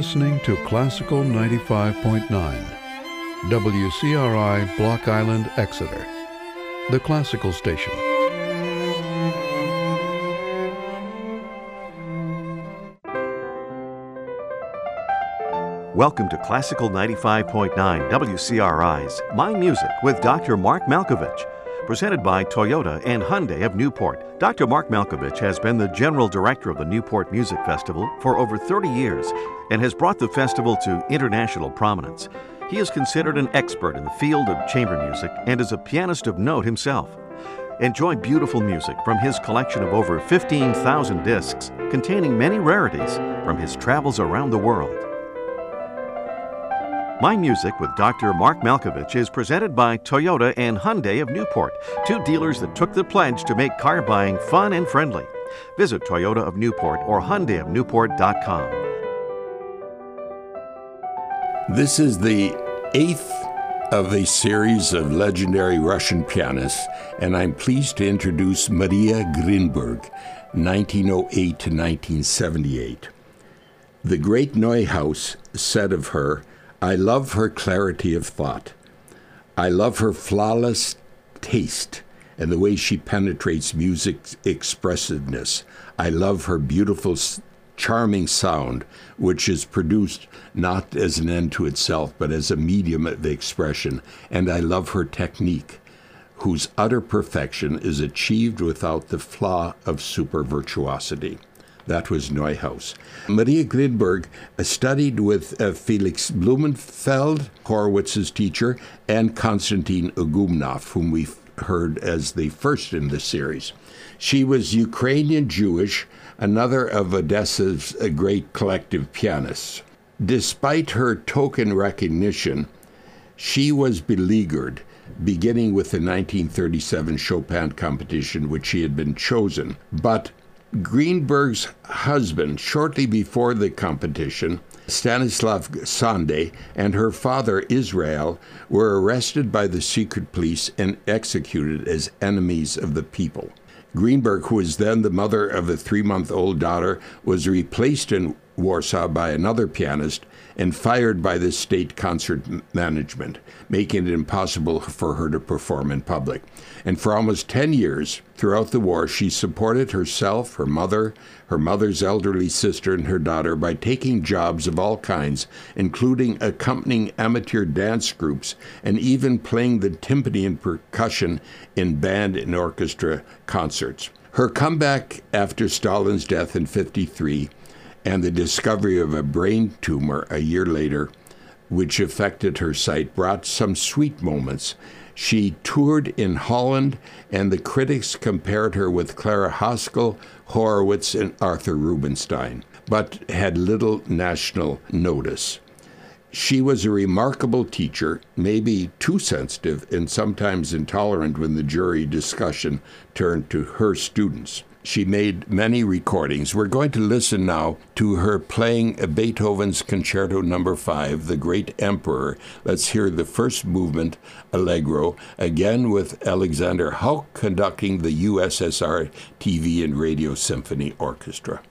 listening to Classical 95.9, WCRI Block Island, Exeter, the classical station. Welcome to Classical 95.9 WCRI's My Music with Dr. Mark Malkovich, presented by Toyota and Hyundai of Newport. Dr. Mark Malkovich has been the general director of the Newport Music Festival for over 30 years and has brought the festival to international prominence. He is considered an expert in the field of chamber music and is a pianist of note himself. Enjoy beautiful music from his collection of over 15,000 discs containing many rarities from his travels around the world. My Music with Dr. Mark Malkovich is presented by Toyota and Hyundai of Newport, two dealers that took the pledge to make car buying fun and friendly. Visit Toyota of Newport or HyundaiofNewport.com. This is the 8th of a series of legendary Russian pianists, and I'm pleased to introduce Maria Grindberg, 1908 to 1978. The great Neuhaus said of her, "I love her clarity of thought. I love her flawless taste and the way she penetrates music's expressiveness. I love her beautiful, charming sound, which is produced not as an end to itself, but as a medium of expression. And I love her technique, whose utter perfection is achieved without the flaw of super virtuosity." That was Neuhaus. Maria Grindberg studied with Felix Blumenfeld, Horowitz's teacher, and Konstantin Ogumnov, whom we've heard as the first in this series. She was Ukrainian Jewish, another of Odessa's great collective pianists. Despite her token recognition, she was beleaguered, beginning with the 1937 Chopin competition, which she had been chosen. But Grindberg's husband, shortly before the competition, Stanislav Sande, and her father, Israel, were arrested by the secret police and executed as enemies of the people. Grindberg, who was then the mother of a 3-month-old daughter, was replaced in Warsaw by another pianist and fired by the state concert management, making it impossible for her to perform in public. And for almost 10 years, throughout the war, she supported herself, her mother, her mother's elderly sister, and her daughter by taking jobs of all kinds, including accompanying amateur dance groups and even playing the timpani and percussion in band and orchestra concerts. Her comeback after Stalin's death in '53 and the discovery of a brain tumor a year later, which affected her sight, brought some sweet moments. She toured in Holland, and the critics compared her with Clara Haskell, Horowitz, and Arthur Rubinstein, but had little national notice. She was a remarkable teacher, maybe too sensitive and sometimes intolerant when the jury discussion turned to her students. She made many recordings. We're going to listen now to her playing Beethoven's Concerto No. 5, The Great Emperor. Let's hear the first movement, Allegro, again with Alexander Hauck conducting the USSR TV and Radio Symphony Orchestra.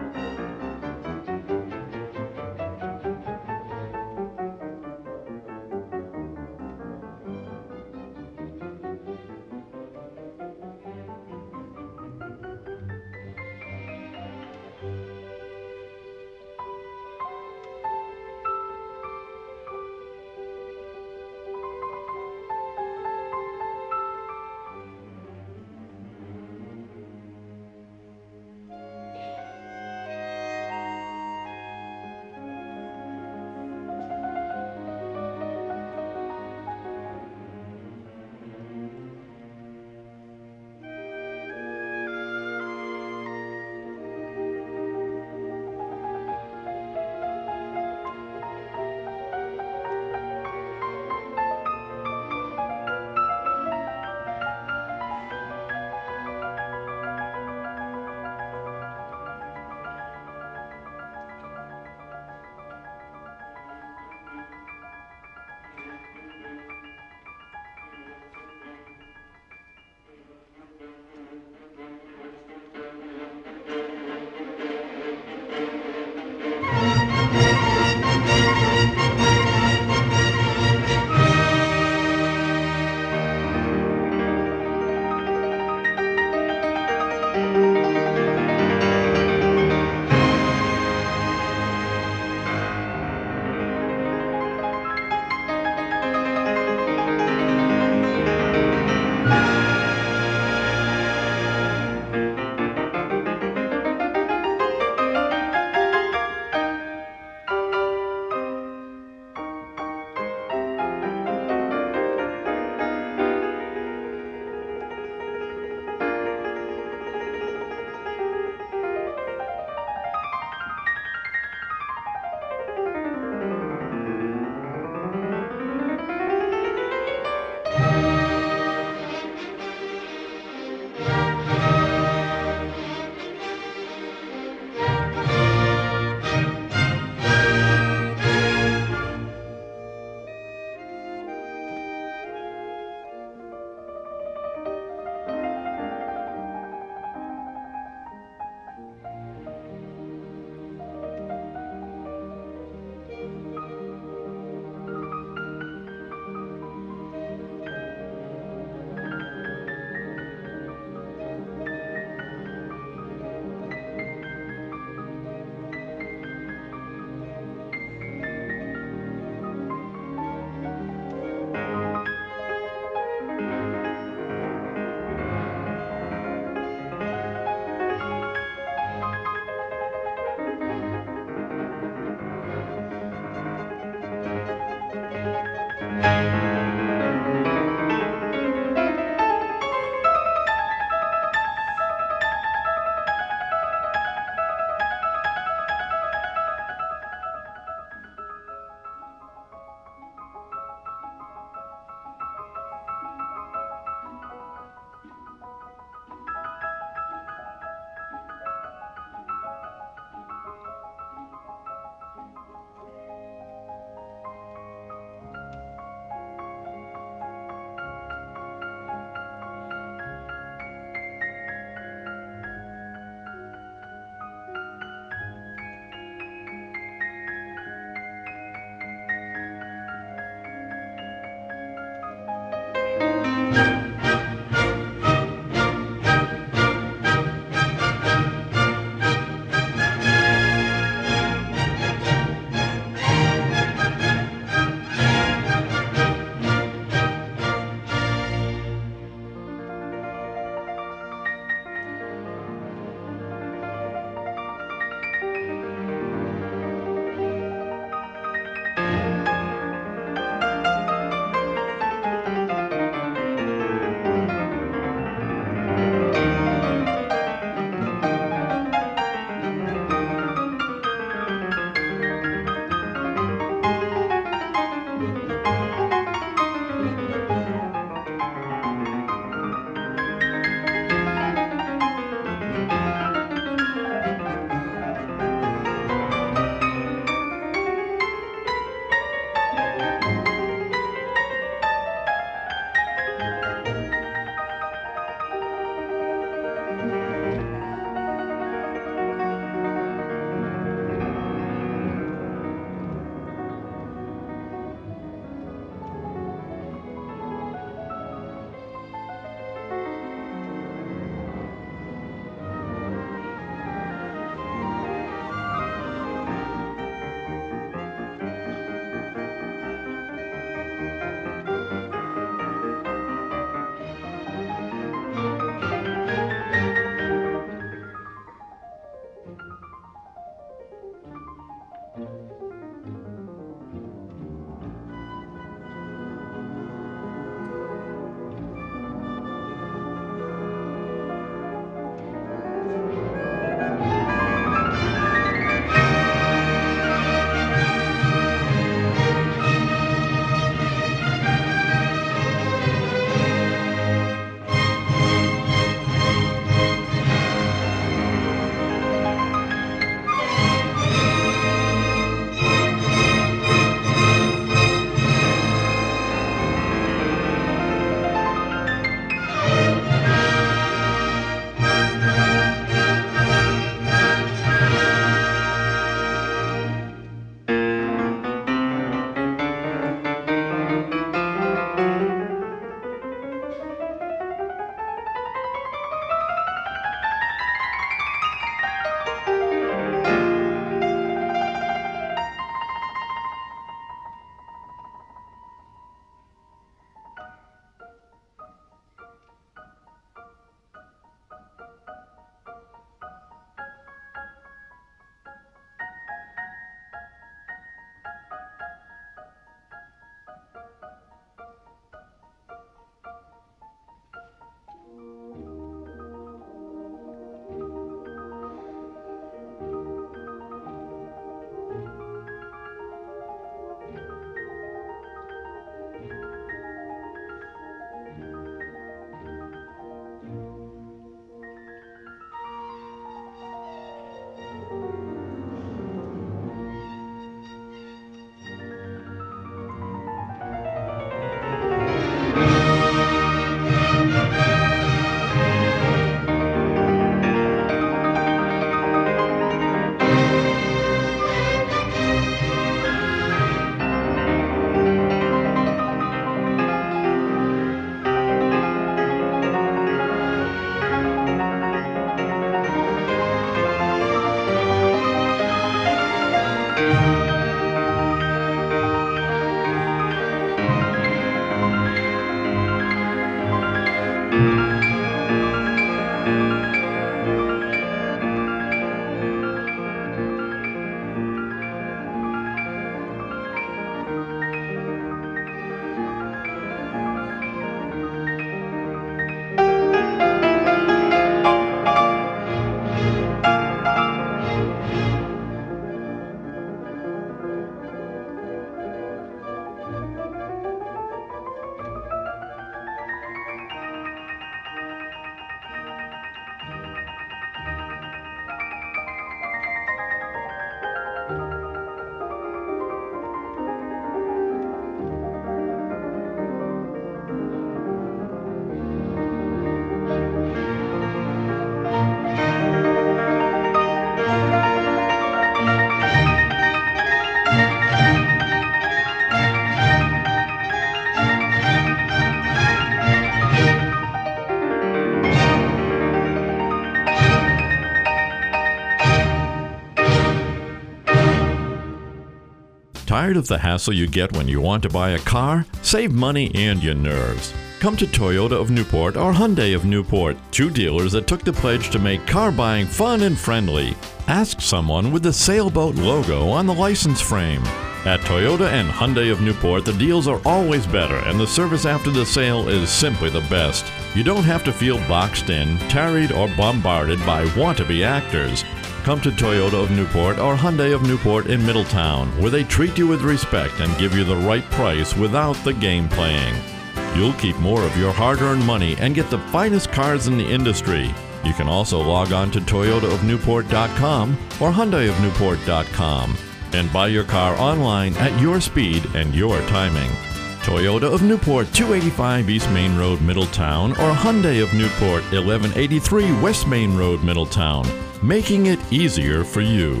Tired of the hassle you get when you want to buy a car? Save money and your nerves. Come to Toyota of Newport or Hyundai of Newport, two dealers that took the pledge to make car buying fun and friendly. Ask someone with the sailboat logo on the license frame. At Toyota and Hyundai of Newport, the deals are always better and the service after the sale is simply the best. You don't have to feel boxed in, tarried, or bombarded by want-to-be actors. Come to Toyota of Newport or Hyundai of Newport in Middletown, where they treat you with respect and give you the right price without the game playing. You'll keep more of your hard-earned money and get the finest cars in the industry. You can also log on to toyotaofnewport.com or hyundaiofnewport.com and buy your car online at your speed and your timing. Toyota of Newport, 285 East Main Road, Middletown, or Hyundai of Newport, 1183 West Main Road, Middletown, making it easier for you.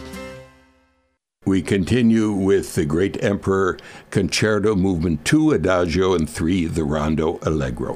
We continue with the Great Emperor Concerto Movement 2, Adagio, and 3, the Rondo Allegro.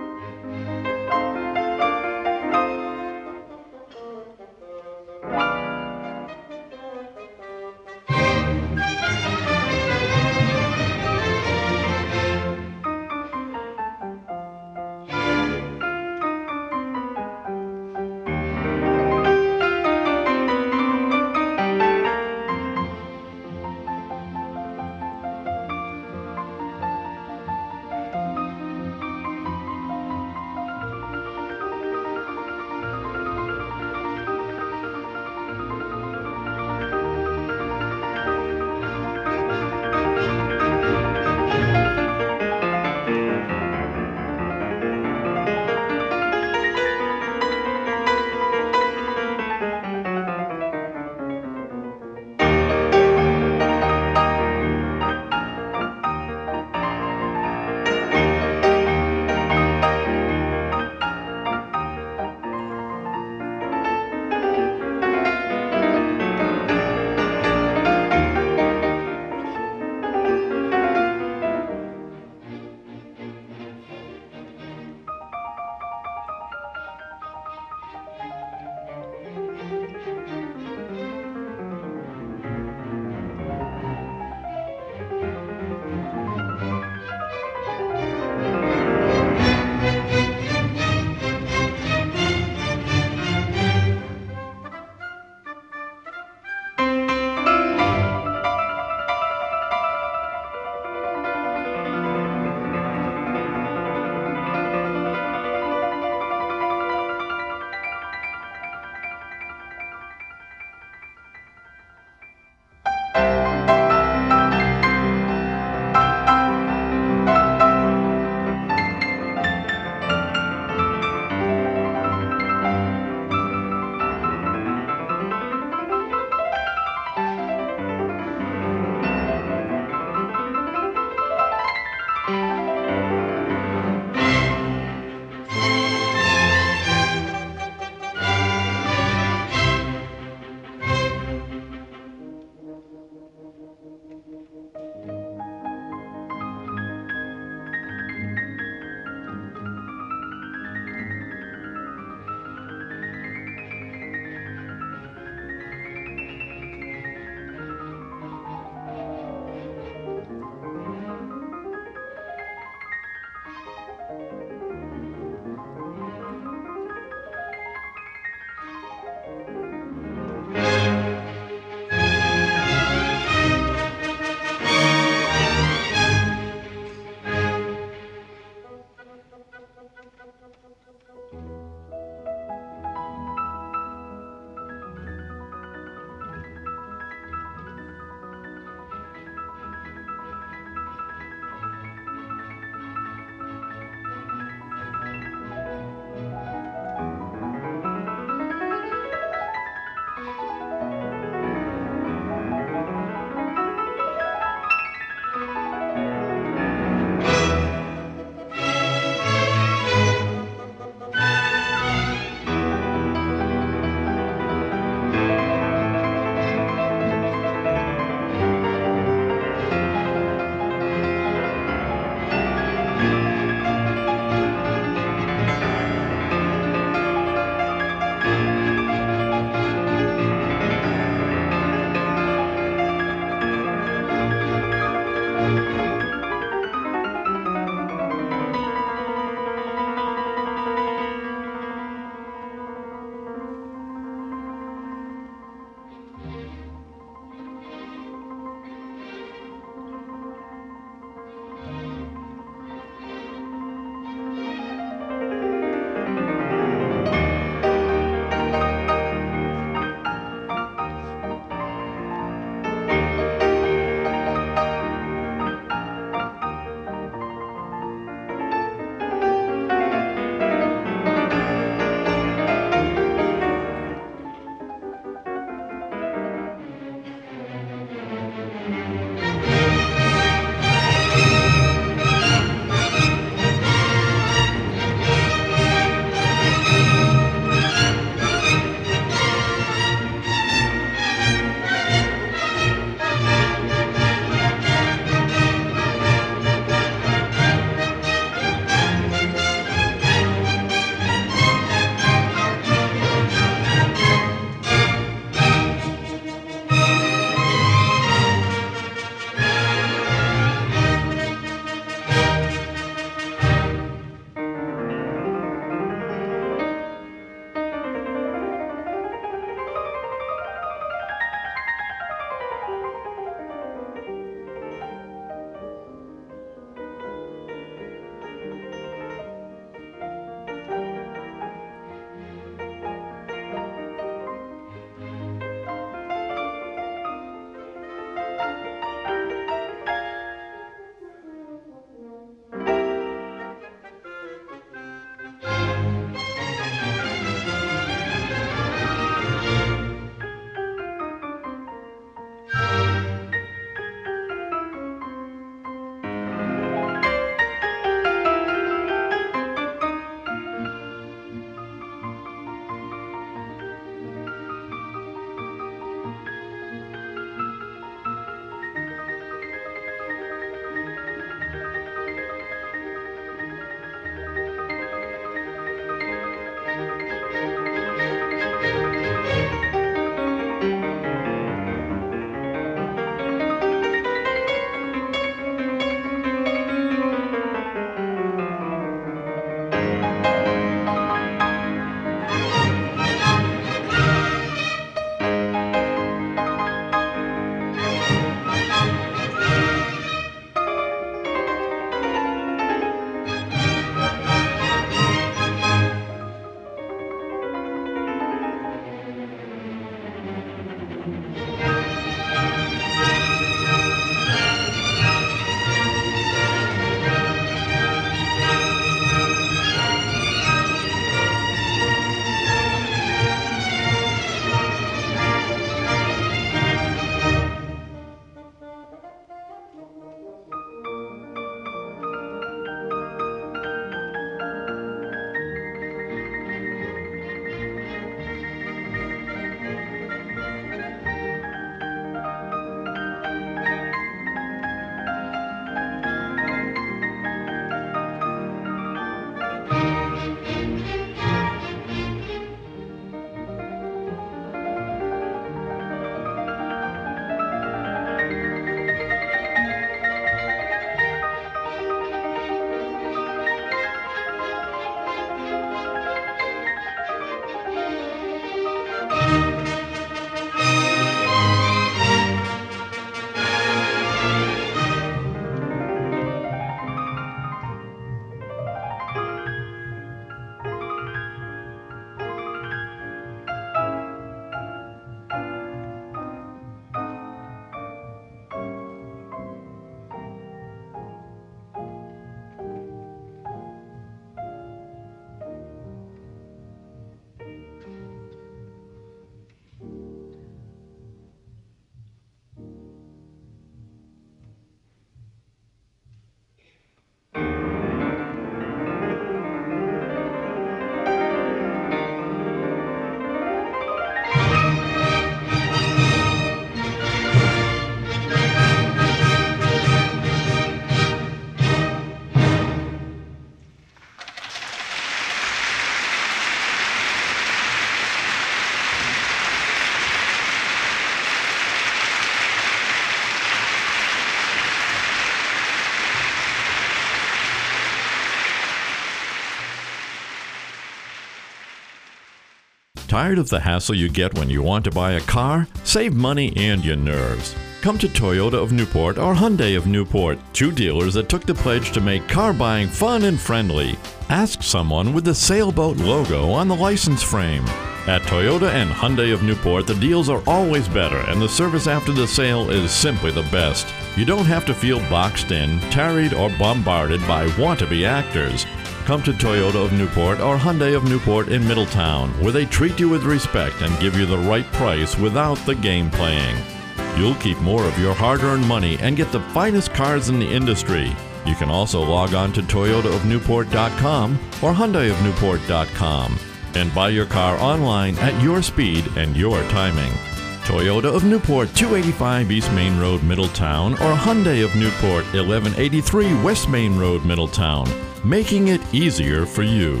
Tired of the hassle you get when you want to buy a car? Save money and your nerves. Come to Toyota of Newport or Hyundai of Newport, two dealers that took the pledge to make car buying fun and friendly. Ask someone with the sailboat logo on the license frame. At Toyota and Hyundai of Newport, the deals are always better and the service after the sale is simply the best. You don't have to feel boxed in, tarried, or bombarded by want-to-be actors. Come to Toyota of Newport or Hyundai of Newport in Middletown, where they treat you with respect and give you the right price without the game playing. You'll keep more of your hard-earned money and get the finest cars in the industry. You can also log on to toyotaofnewport.com or hyundaiofnewport.com and buy your car online at your speed and your timing. Toyota of Newport, 285 East Main Road, Middletown, or Hyundai of Newport, 1183 West Main Road, Middletown, making it easier for you.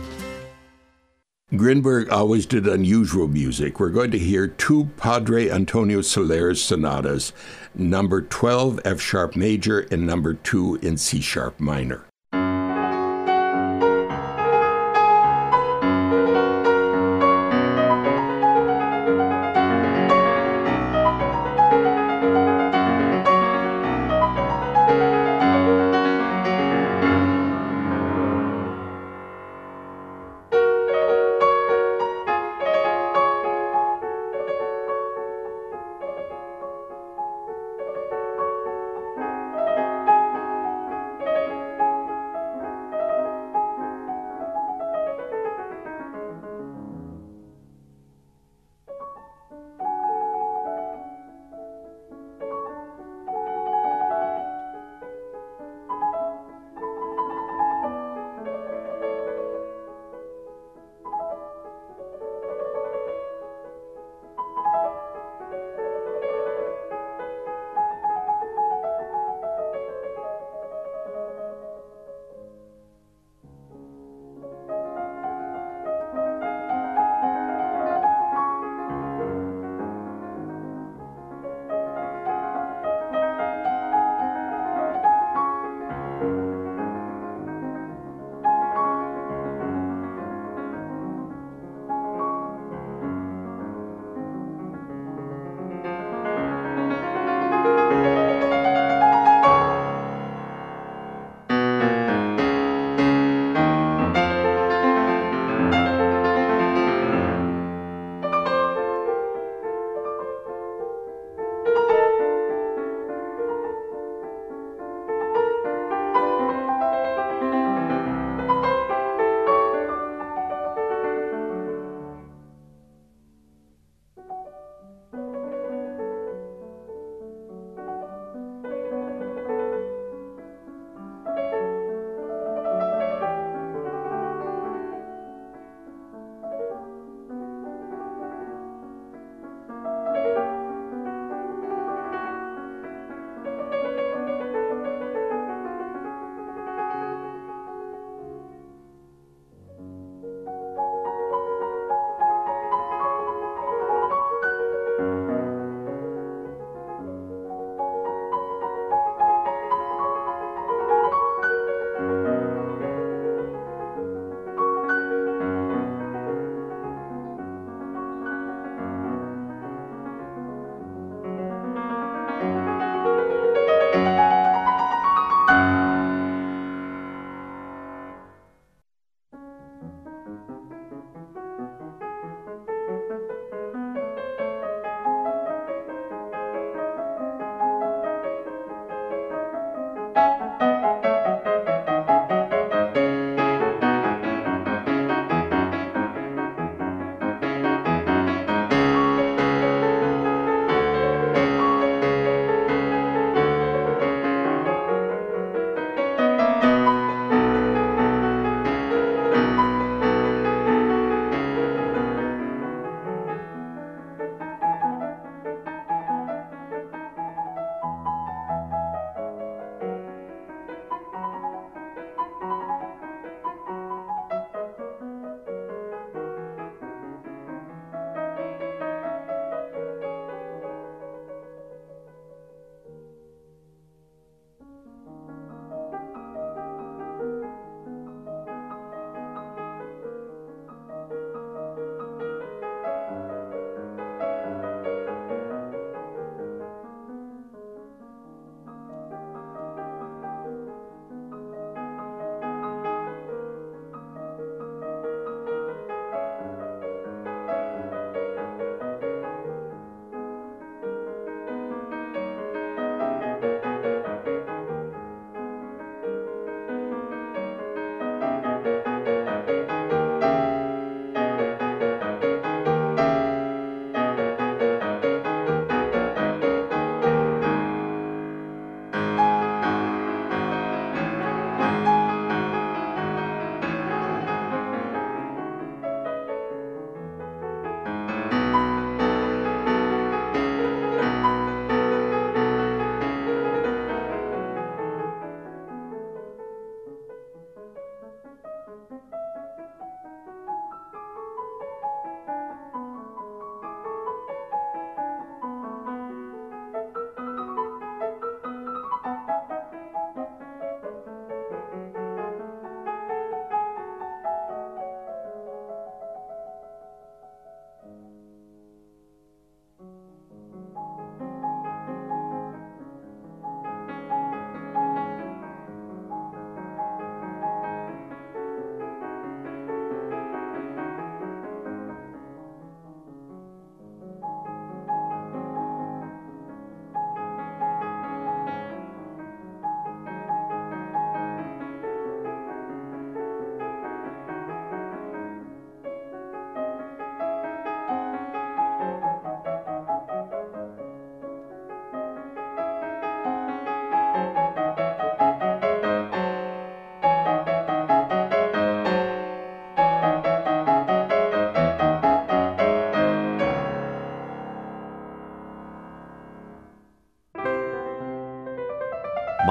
Grinberg always did unusual music. We're going to hear two Padre Antonio Soler's sonatas, number 12 F-sharp major and number 2 in C-sharp minor.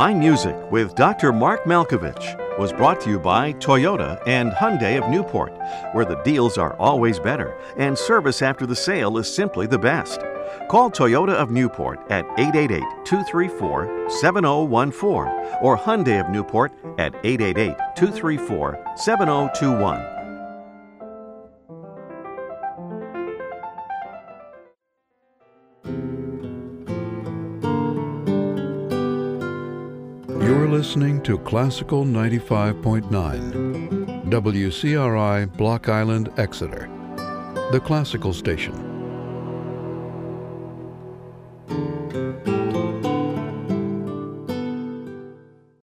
My Music with Dr. Mark Malkovich was brought to you by Toyota and Hyundai of Newport, where the deals are always better and service after the sale is simply the best. Call Toyota of Newport at 888-234-7014 or Hyundai of Newport at 888-234-7021. You're listening to Classical 95.9, WCRI Block Island, Exeter, the classical station.